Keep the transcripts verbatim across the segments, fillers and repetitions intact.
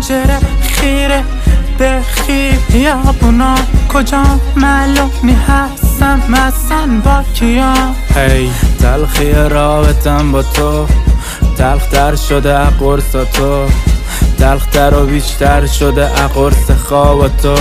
پنجره خیره به خیابونا، کجا معلومی هستم مثلا با کیا. هی تلخی رابطم با تو، تلختر شده قرص تو، تلختر و بیشتر شده قرص خواب تو.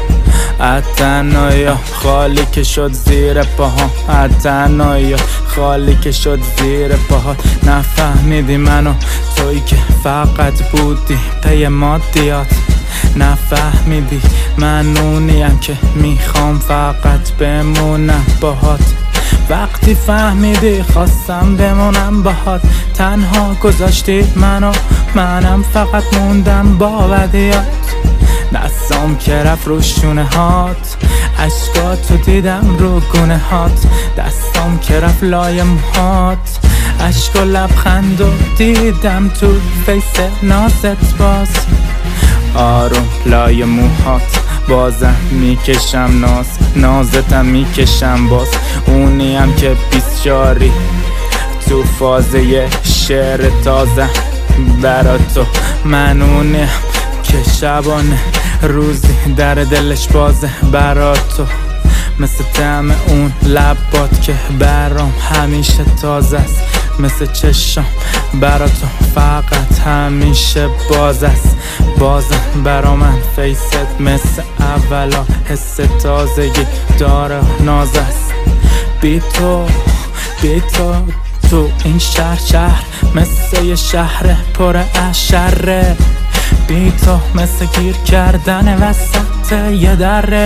اتنایا خالی که شد زیر پاها، اتنایا خالی که شد زیر پاها. نفهمیدی منو تویی که فقط بودی پی مادیات، نفهمیدی من اونیم که میخوام فقط بمونم باهات. وقتی فهمیدی خواستم بمونم باهات، تنها گذاشتی منو، منم فقط موندم با بدیات. دستام که رفت رو شونه هات، عشقاتو دیدم رو گونه هات. دستام که رفت لای موهات، عشق و لبخند و دیدم تو فیس نازت باز. آروم لای موهات بازم میکشم ناز، نازتم میکشم باز. اونیم که بیسچاری تو فازه شعر تازه برا تو. من اونیم که شبانه روزی در دلش بازه برا تو، مثل طعم اون لبات که برام همیشه تازه است، مثل چشم برا تو فقط همیشه باز است. بازم برا من فیست مثل اولا، حس تازگی داره ناز است. بی تو بی تو تو این شهر شهر مثل یه شهر پر اشره. بی تو مثل گیر کردن وسط یه دره،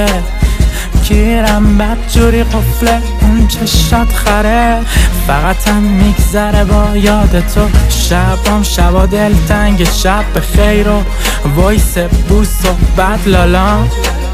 گیرم بدجوری قفله اون چشات خره. فقط هم میگذره با یاد تو، شبام شبا دل تنگ شب به خیر و وایس بوس و بد لالا.